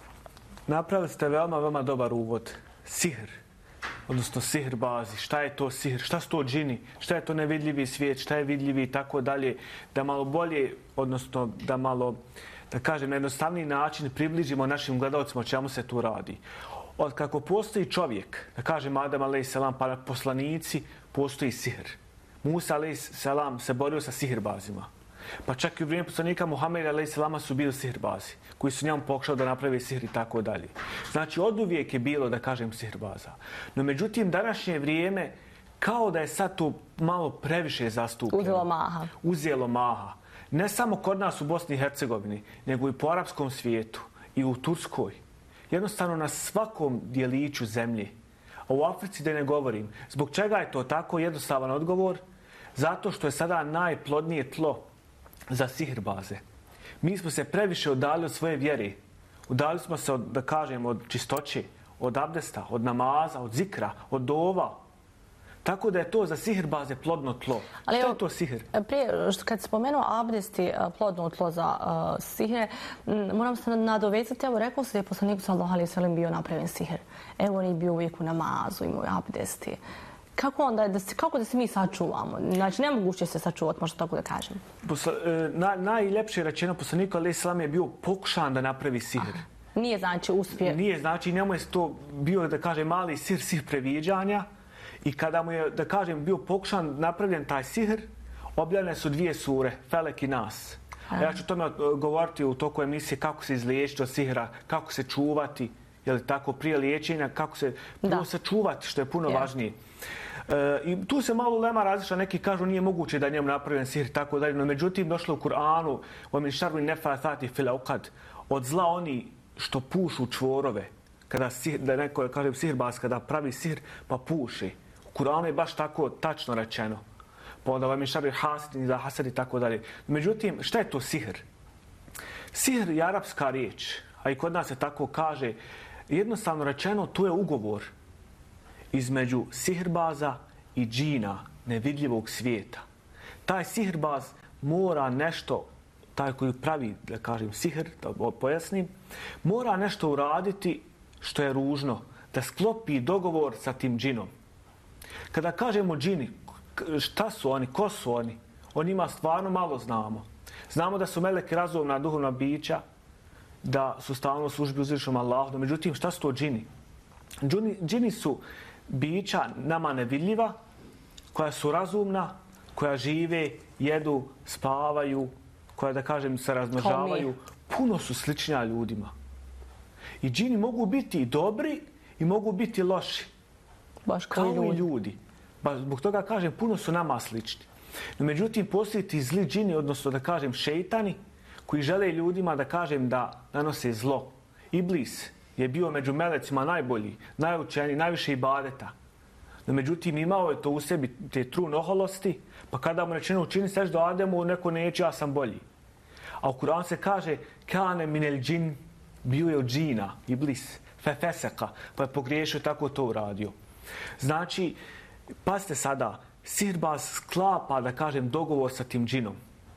napravili ste veoma, veoma dobar uvod. Sihr, odnosno sihr bazi. Šta je to sihr? Šta su to džini? Šta je to nevidljivi svijet? Šta je vidljivi i tako dalje? Da malo bolje, odnosno da malo, da kažem, na jednostavniji način približimo našim gledalcima o čemu se tu radi. Od kako postoji čovjek, da kažem Adam alejhi selam, pa poslanici, postoji sihr. Musa alejhi selam se borio sa sihrbazima. Pa čak i u vrijeme poslanika Muhameda alejhi selama su bili sihirbazi, koji su njemu pokušali da naprave sihr i tako dalje. Znači, od uvijek je bilo, da kažem, sihirbaza. No, međutim, današnje vrijeme, kao da je sad to malo previše zastupljeno. Uzelo maha. Uzelo maha. Ne samo kod nas u Bosni i Hercegovini, nego i po arapskom svijetu i u Turskoj. Jednostavno na svakom dijeliću zemlje. A u Africi da ne govorim. Zbog čega je to tako? Jednostavan odgovor. Zato što je sada najplodnije tlo za sihirbaze. Mi smo se previše udali od svoje vjere. Udali smo se, od, da kažem, od čistoće, od abdesta, od namaza, od zikra, od dova. Tako da je to za sihirbaze plodno tlo. Ali što je to sihir? Prije, kad spomenuo abdest i plodno tlo za uh, sihir, moram se nadovezati, evo rekao se da je poslanik sallallahu alejhi ve sellem bio napravljen sihir. Evo on je bio uvijek u namazu, imao abdesti. Kako onda, da se, kako da se mi sačuvamo? Znači, nemoguće se sačuvati, možda tako da kažem. Posla, na, najljepše rečeno, poslanik alejhi selam je bio pokušan da napravi sihr. Nije znači uspije. Nije znači, njemu je to bio, da kažem, mali sihr, sihr previđanja. I kada mu je, da kažem, bio pokušan napravljen taj sihr, objavljene su dvije sure, Felek i Nas. A ja ću tome govoriti u toku emisije kako se izliječiti od sihra, kako se čuvati, je li tako, prije liječenja, kako se prvo sačuvati, što je puno yeah. važnije. E, I tu se malo ulema različita, neki kažu nije moguće da je njemu napravljen sihr, tako dalje, no međutim došlo u Kur'anu, وَمِنْ شَرِّ النَّفَّاثَاتِ فِي الْعُقَدِ, od zla oni što pušu čvorove, kada sihr, da neko kažem sihrbaz, kada pravi sihr pa puši. U Kur'anu je baš tako tačno rečeno. Pa onda vam je šarri hasidin za hasad i tako dalje. Međutim, šta je to sihr? Sihr je arapska riječ, a i kod nas se tako kaže. Jednostavno rečeno, to je ugovor između sihrbaza i džina, nevidljivog svijeta. Taj sihrbaz mora nešto, taj koji pravi, da kažem, sihr, da pojasnim, mora nešto uraditi što je ružno, da sklopi dogovor sa tim džinom. Kada kažemo džini, šta su oni, ko su oni? O njima stvarno malo znamo. Znamo da su meleki razumna duhovna bića, da su stalno u službi uzvišenom Allahu. Međutim, šta su to džini? Džini, džini su bića nama nevidljiva, koja su razumna, koja žive, jedu, spavaju, koja, da kažem, se razmnožavaju. Puno su sličnija ljudima. I džini mogu biti i dobri i mogu biti loši. Baš kao ljudi. i ljudi. Ba, zbog toga kažem, puno su nama slični. No, međutim, postoji ti zli džini, odnosno da kažem šeitani, koji žele ljudima da kažem da nanose zlo. Iblis je bio među melecima najbolji, najučeniji, najviše ibadeta. No, međutim, imao je to u sebi, te trun oholosti, pa kada mu rečeno učini seš do Ademu, neko neće, ja sam bolji. A u Kur'anu se kaže, kane minel džin, bio je od džina, Iblis, fefeseka, pa je pogriješio, tako to uradio. Znači, pazite sada, sihirbaz sklapa, da kažem, dogovor sa tim džinom.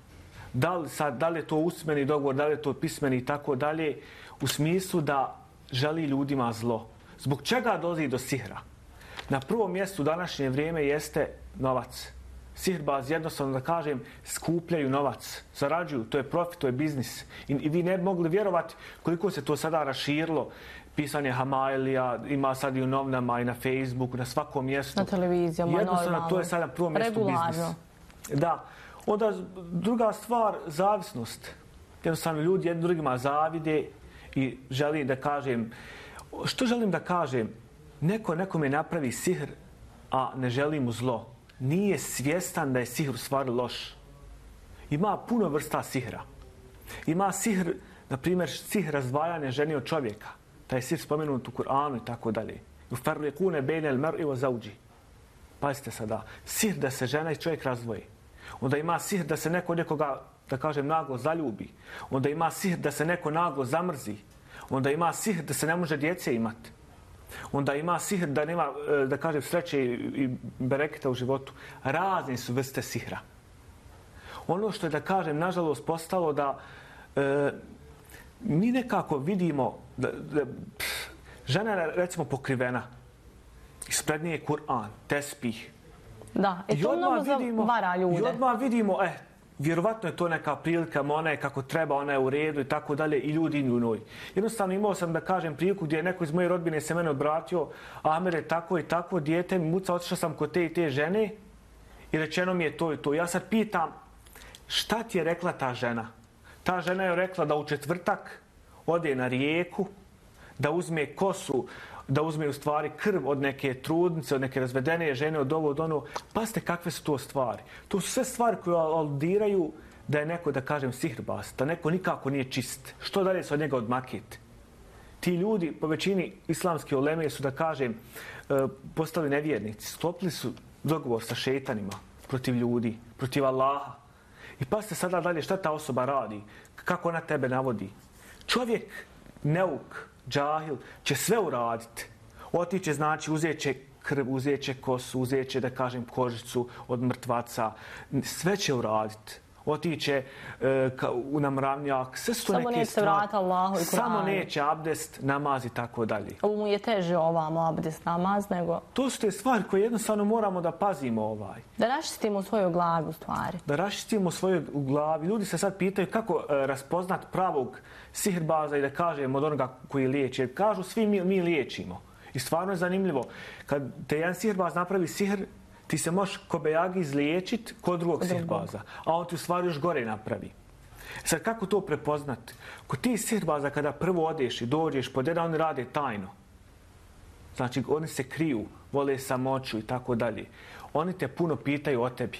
Da li, sad, da li je to usmeni dogovor, da li je to pismeni i tako dalje, u smislu da želi ljudima zlo. Zbog čega dolazi do sihra? Na prvom mjestu u današnje vrijeme jeste novac. Sihirbaz, jednostavno da kažem, skupljaju novac, zarađuju, to je profit, to je biznis. I, i vi ne bi mogli vjerovati koliko se to sada raširilo. Pisanje Hamailija, ima sad i u novinama i na Facebooku, na svakom mjestu. Na televizijama, jednostavno, normalno. to je sada na prvom mjestu biznis. Da. Onda druga stvar, zavisnost. Jednostavno ljudi jednim drugima zavide i želim da kažem, što želim da kažem? Neko nekome napravi sihr, a ne želi mu zlo. Nije svjestan da je sihr u stvari loš. Ima puno vrsta sihra. Ima sihr, na primjer, sihr razdvajanja žene od čovjeka. Taj je sihr spomenut u Kur'anu i tako dalje. U farliqune bejnel mar'i wa zawji. Pazite sada, sihr da se žena i čovjek razdvoji. Onda ima sihr da se neko nekoga, da kažem, naglo zaljubi. Onda ima sihr da se neko naglo zamrzi. Onda ima sihr da se ne može djece imati. Onda ima sihr da nema, da kažem, sreće i bereketa u životu. Razne su vrste sihra. Ono što je, da kažem, nažalost postalo da e, mi nekako vidimo da, da pff, žena je, recimo, pokrivena. Ispred nje je Kur'an, tespih. Da, i to mnogo zavara ljude. I odmah vidimo, eh, vjerovatno je to neka prilika, ona je kako treba, ona je u redu i tako dalje, i ljudi i njoj. Jednostavno imao sam, da kažem, priliku gdje je neko iz moje rodbine se mene obratio, Amer je tako i tako, dijete mi muca, otišao sam kod te i te žene i rečeno mi je to i to. Ja sad pitam, šta ti je rekla ta žena? Ta žena je rekla da u četvrtak ode na rijeku, da uzme kosu, da uzme u stvari krv od neke trudnice, od neke razvedene žene, od ovo, od ono. Pazite kakve su to stvari. To su sve stvari koje aludiraju da je neko, da kažem, sihrbaz, da neko nikako nije čist. Što dalje se od njega odmakiti? Ti ljudi, po većini islamske uleme, su, da kažem, postali nevjernici. Sklopili su dogovor sa šeitanima protiv ljudi, protiv Allaha. I pazite sada dalje šta ta osoba radi, kako ona tebe navodi. Čovjek, neuk, džahil, će sve uraditi. Otiće, znači, uzet će krv, uzet će kosu, uzet će, da kažem, kožicu od mrtvaca. Sve će uraditi. Otiće e, u namravnjak. Sve su to samo neke stvari. Samo neće vrata Allahu i Kur'anu. Samo neće abdest, namaz i tako dalje. Ovo mu je teže ovamo abdest, namaz, nego... To su te stvari koje jednostavno moramo da pazimo ovaj. Da raščistimo u svojoj glavi, u stvari. Da raščistimo u svojoj glavi. Ljudi se sad pitaju kako e, raspoznat pravog sihirbaza i da kažemo od onoga koji liječi. Jer kažu svi mi, mi liječimo. I stvarno je zanimljivo. Kad te jedan sihirbaz napravi sihr, ti se možeš ko bejagi izliječiti kod drugog sihirbaza. A on ti u stvari još gore napravi. Sad, kako to prepoznati? Kod ti sihirbaza kada prvo odeš i dođeš pod jedan, oni rade tajno. Znači, oni se kriju, vole samoću i tako dalje. Oni te puno pitaju o tebi.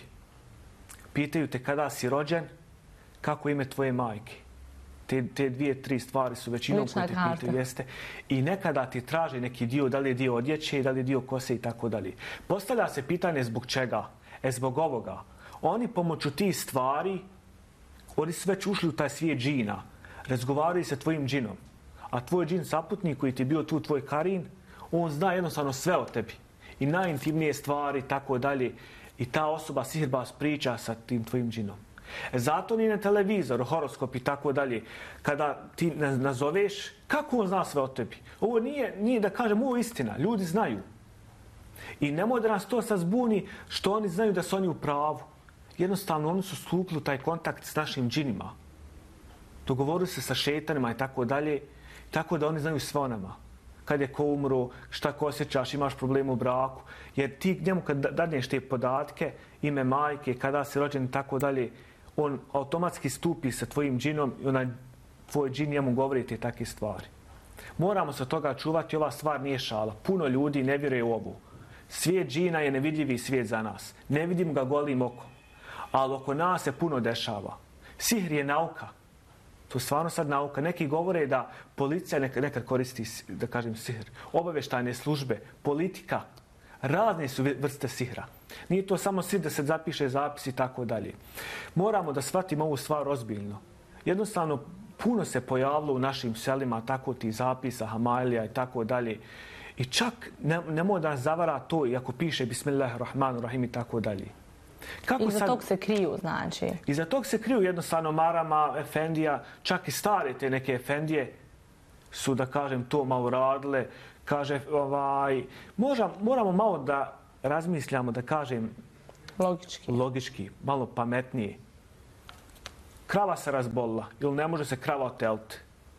Pitaju te kada si rođen, kako ime tvoje majke. Te, te dvije, tri stvari su većinom koje te pitaju, jeste. I nekada ti traže neki dio, da li je dio odjeće, da li je dio kose i tako dalje. Postavlja se pitanje zbog čega? E, zbog ovoga. Oni pomoću tih stvari, oni su već ušli u taj svijet džina. Razgovaraju sa tvojim džinom. A tvoj džin saputnik koji ti je bio tu, tvoj karin, on zna jednostavno sve o tebi. I najintimnije stvari i tako dalje. I ta osoba, sihirbaz, priča sa tim tvojim džinom. Zato ni na televizoru, horoskop i tako dalje, kada ti nazoveš, kako on zna sve o tebi? Ovo nije, nije da kažem, ovo je istina. Ljudi znaju. I nemoj da nas to sad zbuni što oni znaju da su oni u pravu. Jednostavno, oni su stupili u taj kontakt s našim džinima. Dogovorili se sa šetanima i tako dalje, tako da oni znaju sve o nama. Kad je ko umro, šta ko osjećaš, imaš problem u braku. Jer ti njemu kad dadneš te podatke, ime majke, kada si rođen i tako dalje, on automatski stupi sa tvojim džinom i onaj tvoj džin njemu govori te takve stvari. Moramo se toga čuvati, ova stvar nije šala. Puno ljudi ne vjeruje u ovu. Svijet džina je nevidljivi svijet za nas. Ne vidimo ga golim okom. Ali oko nas se puno dešava. Sihr je nauka. To je stvarno sad nauka. Neki govore da policija nekad, nekad koristi, da kažem, sihr. Obavještajne službe, politika, razne su vrste sihra. Nije to samo sihr da se zapiše zapis i tako dalje. Moramo da shvatimo ovu stvar ozbiljno. Jednostavno, puno se pojavilo u našim selima tako ti zapisa, hamailija i tako dalje. I čak ne, nemoj da nas zavara to, iako piše Bismillahirrahmanirrahim i tako dalje. Kako Iza sad, tog se kriju, znači? Iza tog se kriju jednostavno marama, efendija, čak i stare te neke efendije su, da kažem, to malo radile. Kaže, ovaj, možda, moramo malo da razmišljamo, da kažem, logički, logički malo pametnije. Krava se razbolila ili ne može se krava oteliti.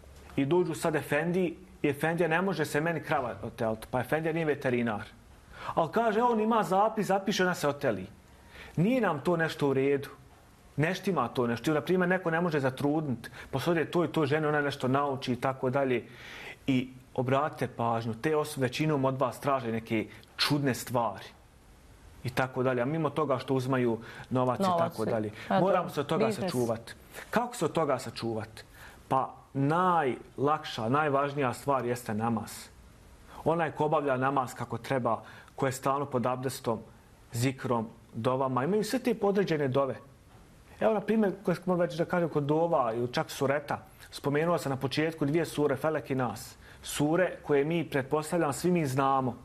I dođu sad efendiji i efendija ne može se meni krava oteliti, pa efendija nije veterinar. Ali kaže, on ima zapis, zapiše, ona se oteli. Nije nam to nešto u redu. Nešto ima to nešto. Ili, na primjer, neko ne može zatrudniti. Posodje to i to žene, ona nešto nauči i tako dalje. I obratite pažnju, te osobe većinom od vas traže neke čudne stvari. I tako dalje. A mimo toga što uzmaju novac i tako dalje. Moramo se od toga sačuvati. Kako se od toga sačuvati? Pa najlakša, najvažnija stvar jeste namaz. Onaj ko obavlja namaz kako treba, ko je stalno pod abdestom, zikrom, dovama, imaju sve te podređene dove. Evo, na primjer, koje smo već da kažem kod dova ili čak sureta, spomenuo sam na početku dvije sure, Felek i Nas. Sure koje mi pretpostavljamo, svi mi znamo.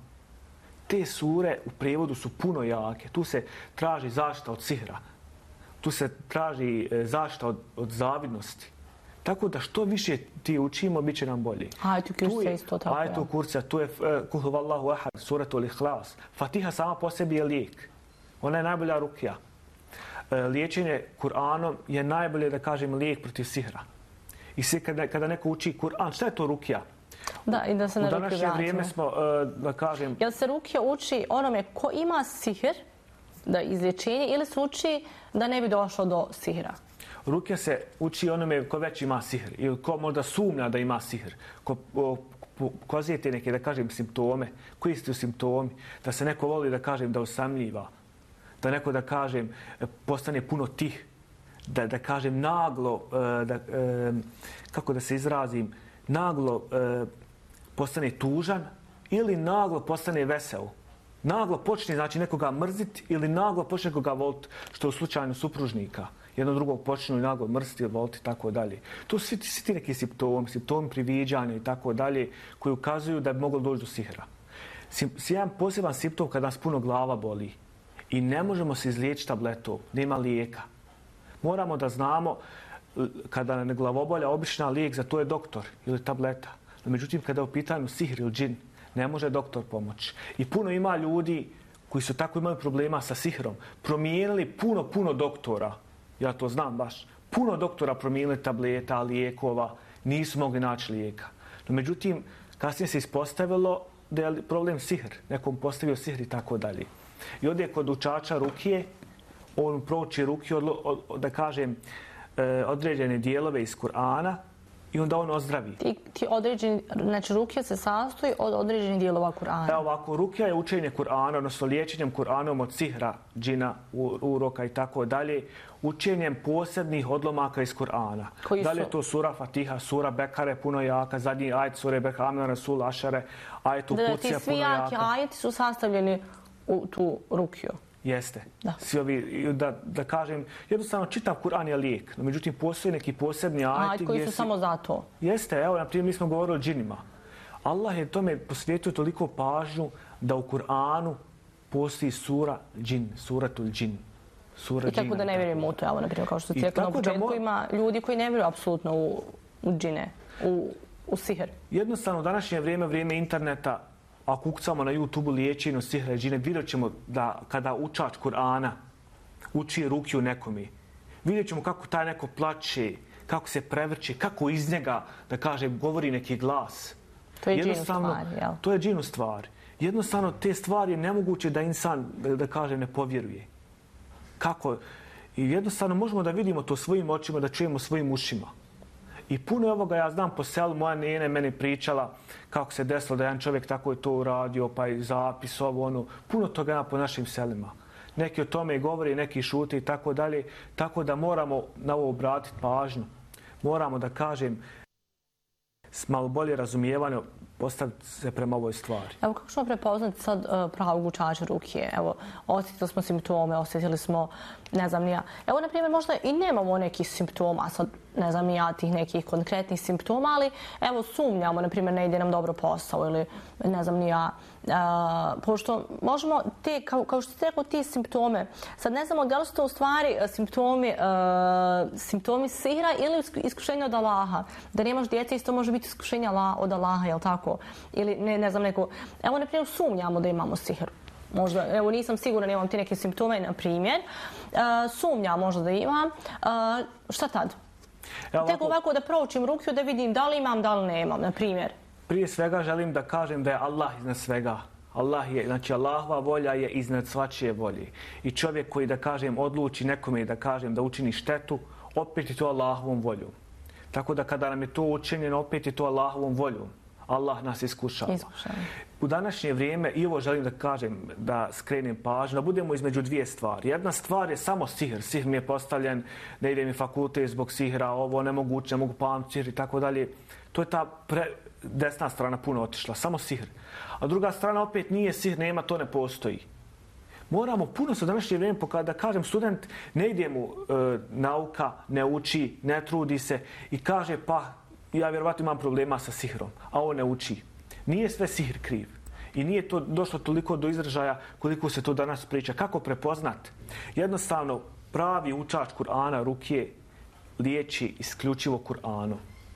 Te sure u prijevodu su puno jake. Tu se traži zaštita od sihra. Tu se traži zaštita od, od zavidnosti. Tako da što više ti učimo, bit će nam bolje. Ajetu kurca isto tako. Ajetu kurca, tu je Kul huvallahu ahad, suratul ihlas. Fatiha sama po sebi je lijek. Ona je najbolja rukija. Liječenje Kur'anom je najbolje, da kažem, lijek protiv sihra. I svi kada, kada neko uči Kur'an, šta je to rukija? Da, i da se na rukiju vratimo. U današnje vrijeme smo, da kažem... Jel se rukija uči onome ko ima sihr, da izlječenje, ili se uči da ne bi došlo do sihra? Rukija se uči onome ko već ima sihr ili ko možda sumnja da ima sihr. Ko pokazuje te neke, da kažem, simptome. Koji su simptomi? Da se neko voli, da kažem, da usamljiva. Da neko, da kažem, postane puno tih. Da, da kažem, naglo, da, kako da se izrazim, naglo postane tužan ili naglo postane vesel. Naglo počne, znači, nekoga mrziti ili naglo počne nekoga voliti, što je u slučaju supružnika. Jedno drugog počnu i naglo mrziti ili voliti i tako dalje. To su svi, svi ti neki simptomi, simptomi priviđanja i tako dalje, koji ukazuju da bi moglo doći do sihra. Jedan poseban simptom kada nas puno glava boli i ne možemo se izliječiti tabletom, nema lijeka. Moramo da znamo kada nam glavobolja, obična lijek za to je doktor ili tableta. No, međutim, kada je u pitanju sihr ili džin, ne može doktor pomoći. I puno ima ljudi koji su tako imali problema sa sihrom, promijenili puno, puno doktora. Ja to znam baš. Puno doktora promijenili tableta, lijekova, nisu mogli naći lijeka. No, međutim, kasnije se ispostavilo da je problem sihr, nekom postavio sihr i tako dalje. I ode kod učača rukije, on prouči rukiju, od, od, da kažem, određene dijelove iz Kur'ana i onda on ozdravi. Ti, ti određeni, znači rukija se sastoji od određenih dijelova Kur'ana. Evo ovako, rukija je učenje Kur'ana, odnosno liječenjem Kur'anom od sihra, džina, uroka i tako dalje, učenjem posebnih odlomaka iz Kur'ana. Da li je to sura Fatiha, sura Bekare, puno jaka, zadnji ajet sure Bekare, Amna Rasul, Ašare, ajet u Kucija, puno jaka. Ti svi jaki ajeti su sastavljeni u tu rukiju. Jeste. Da. Svi ovi, da, da kažem, jednostavno čitav Kur'an je lijek, no međutim postoje neki posebni ajeti. Ajeti koji su si... samo za to. Jeste, evo, na primjer, mi smo govorili o džinima. Allah je tome posvijetio toliko pažnju da u Kur'anu postoji sura džin, suratul džin. Sura I tako džina, da ne vjerujemo u to, evo, na primjer, kao što se rekao na početku, mo... ima ljudi koji ne vjeruju apsolutno u, u džine, u, u sihr. Jednostavno, u današnje vrijeme, vrijeme interneta, ako ukucamo na YouTube liječenju sihra i džine, vidjet ćemo da kada učač Kur'ana uči rukiju nekome, vidjet ćemo kako taj neko plače, kako se prevrće, kako iz njega, da kažem, govori neki glas. To je džinu stvar, jel? To je džinu stvar. Jednostavno, te stvari je nemoguće da insan, da, da kažem, ne povjeruje. Kako? I jednostavno možemo da vidimo to svojim očima, da čujemo svojim ušima. I puno ovoga ja znam po selu, moja nene meni pričala kako se desilo da jedan čovjek tako je to uradio, pa i zapis ovo, ono. Puno toga ima po našim selima. Neki o tome i govori, neki šute i tako dalje. Tako da moramo na ovo obratiti pažnju. Moramo da kažem s malo bolje razumijevanje postaviti se prema ovoj stvari. Evo, kako ćemo prepoznati sad uh, pravog učača rukije? Evo, osjetili smo simptome, osjetili smo, ne znam ni ja. Evo, na primjer, možda i nemamo nekih simptoma, sad ne znam ni ja tih nekih konkretnih simptoma, ali evo, sumnjamo, na primjer, ne ide nam dobro posao ili ne znam ni ja. Uh, pošto možemo te, kao, kao što ste rekao, ti simptome, sad ne znamo da li su to u stvari simptomi, uh, simptomi sihra ili iskušenja od Allaha. Da nemaš djece, isto može biti iskušenja od Allaha, jel tako? Ili ne, ne znam neko... Evo, na primjer, sumnjamo da imamo sihr. Možda, evo, nisam sigurna, imam ti neke simptome, na primjer. Uh, sumnjam možda da imam. Uh, šta tad? Evo, Tek ovako da proučim rukiju, da vidim da li imam, da li nemam, na primjer. Prije svega želim da kažem da je Allah iznad svega. Allah je, znači Allahova volja je iznad svačije volje. I čovjek koji, da kažem, odluči nekome, da kažem, da učini štetu, opet je to Allahovom voljom. Tako da kada nam je to učinjeno, opet je to Allahovom voljom. Allah nas iskušava. Iskušava. U današnje vrijeme, i ovo želim da kažem, da skrenem pažnju, da budemo između dvije stvari. Jedna stvar je samo sihr. Sihr mi je postavljen, ne ide mi fakultet zbog sihra, ovo nemoguće, ne mogu pamtiti sihr i tako dalje. To je ta pre... desna strana puno otišla, samo sihr. A druga strana opet nije sihr, nema, to ne postoji. Moramo puno se u današnje vrijeme pokazati, da kažem, student ne ide mu e, nauka, ne uči, ne trudi se i kaže pa ja vjerovatno imam problema sa sihrom, a on ne uči. Nije sve sihr kriv. I nije to došlo toliko do izražaja koliko se to danas priča. Kako prepoznat? Jednostavno, pravi učač Kur'ana, rukije, liječi isključivo Kur'anom.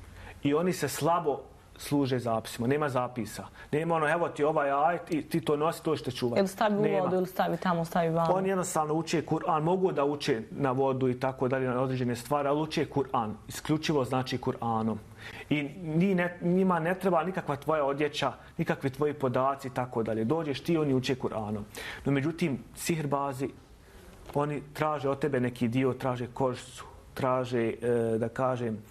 I oni se slabo služe zapisima. Nema zapisa. Nema ono, evo ti ovaj ajet i ti to nosi, to što čuvati. Ili stavi u vodu, ili stavi tamo, stavi vamo. Oni jednostavno uče Kur'an, mogu da uče na vodu i tako dalje, na određene stvari, ali uče Kur'an. Isključivo znači Kur'anom. I ni ne, njima ne treba nikakva tvoja odjeća, nikakvi tvoji podaci i tako dalje. Dođeš ti, oni uče Kur'anom. No međutim, sihrbazi, oni traže od tebe neki dio, traže kožicu, traže, e, da kažem,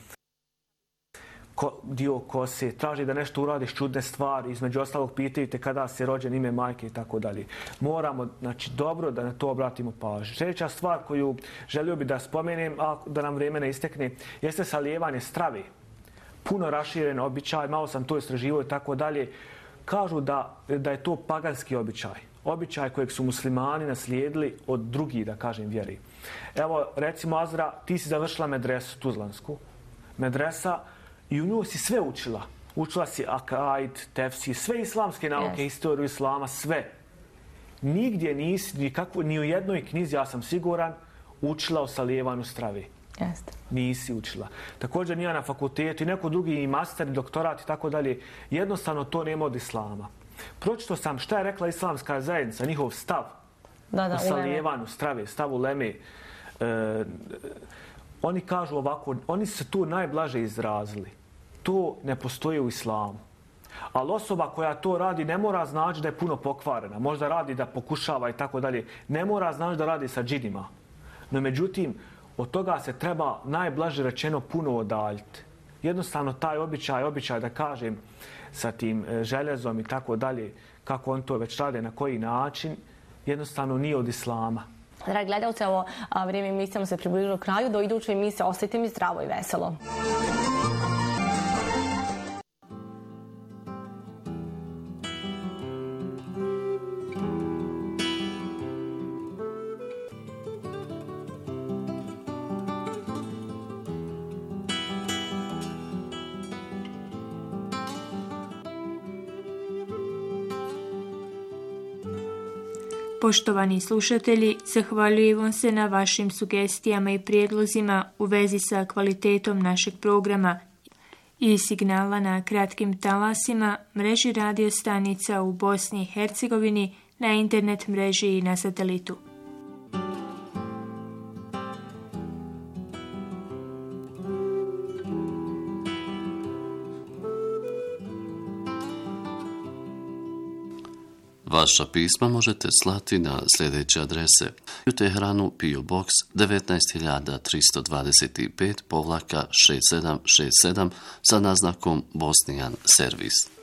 Ko, dio kose, traži da nešto uradiš čudne stvari, između ostalog pitaju te kada si rođen, ime majke i tako dalje. Moramo, znači, dobro da na to obratimo pažnju. Sljedeća stvar koju želio bi da spomenem, a da nam vrijeme ne istekne, jeste salijevanje strave. Puno raširen običaj, malo sam to istraživao i tako dalje. Kažu da, da je to paganski običaj. Običaj kojeg su muslimani naslijedili od drugih, da kažem, vjeri. Evo, recimo, Azra, ti si završila medresu Tuzlansku. Medresa, i u nju si sve učila. Učila si akaid, tefsir, sve islamske nauke, yes. Historiju islama, sve. Nigdje nisi, nikakvo, ni u jednoj knjizi, ja sam siguran, učila o salijevanju strave. Yes. Nisi učila. Također nije na fakultetu i neko drugi i master, i doktorat i tako dalje. Jednostavno to nema od islama. Pročito sam šta je rekla islamska zajednica, njihov stav da, da, o salijevanju strave, stav uleme. E, oni kažu ovako, oni su tu najblaže izrazili. To ne postoji u islamu. Ali osoba koja to radi ne mora znači da je puno pokvarena. Možda radi da pokušava i tako dalje. Ne mora znači da radi sa džinima. No međutim, od toga se treba najblaže rečeno puno odaljiti. Jednostavno taj običaj, običaj da kažem sa tim željezom i tako dalje, kako on to već rade, na koji način, jednostavno nije od islama. Dragi gledalci, ovo vrijeme emisijama se približilo kraju. Do iduće emisije ostajte mi zdravo i veselo. Poštovani slušatelji, zahvaljujem vam se na vašim sugestijama i prijedlozima u vezi sa kvalitetom našeg programa i signala na kratkim talasima, mreži radio stanica u Bosni i Hercegovini, na internet mreži i na satelitu. Vaša pisma možete slati na sljedeće adrese: u Teheranu P O Box devetnaest hiljada tristo dvadeset pet šezdeset sedam šezdeset sedam sa naznakom Bosnian Servis.